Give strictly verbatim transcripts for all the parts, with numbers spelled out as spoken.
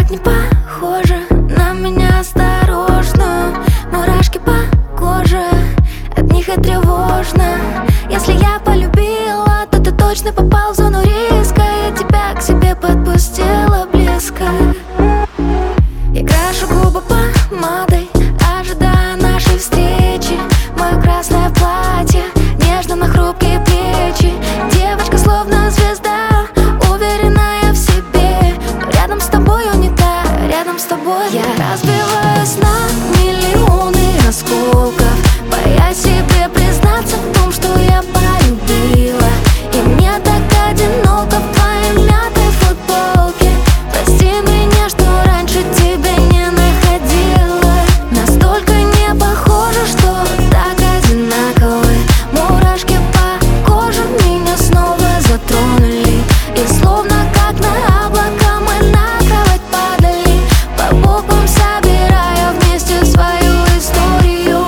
так не похожа на меня, осторожно. Мурашки по коже, от них и тревожно. Если я полюбила, то ты точно попал в зону риска. Я тебя к себе подпустила близко. Я крашу губы помадой, ожидая нашей встречи. Мое красное платье нежно на хрупкие плечи. Девочка словно звезда, уверенная в себе. Но рядом с тобой унята, рядом с тобой я разбиваюсь на миллионы осколков, боясь себе признаться в том, что я полюбила. И мне так одиноко в твоей мятой футболке. Прости меня, что раньше тебя не находила. Настолько не похоже, что так одинаковы. Мурашки по коже меня снова затронули. И словно как на облака мы на кровать падали, по бокам собирая вместе свою историю.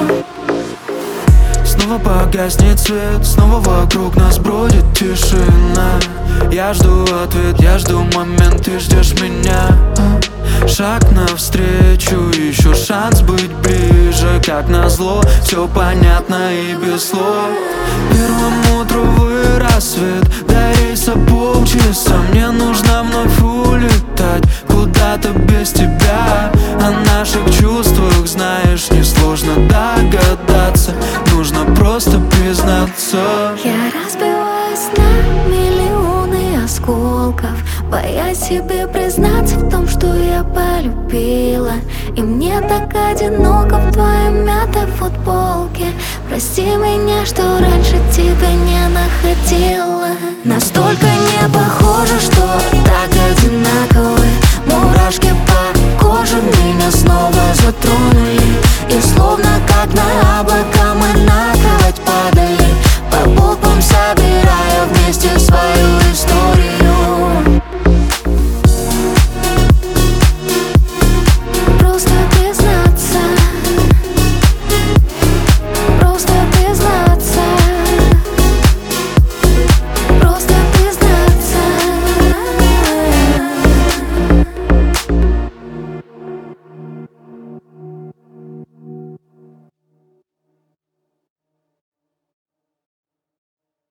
Снова погаснет свет, снова вокруг нас бродит тишина. Я жду ответ, я жду момент, ты ждешь меня. Шаг навстречу, еще шанс быть ближе. Как назло, все понятно и без слов. Первым утровый рассвет, до рейса полчаса. Мне нужно вновь улетать куда-то без тебя. О наших чувствах, знаешь, несложно догадаться. Нужно просто признаться. Я разбиваюсь на миллионы осколков, боясь себе признаться в том, что я полюбила. И мне так одиноко в твоей мятой футболке. Прости меня, что раньше тебя не находила. Настолько не похоже, что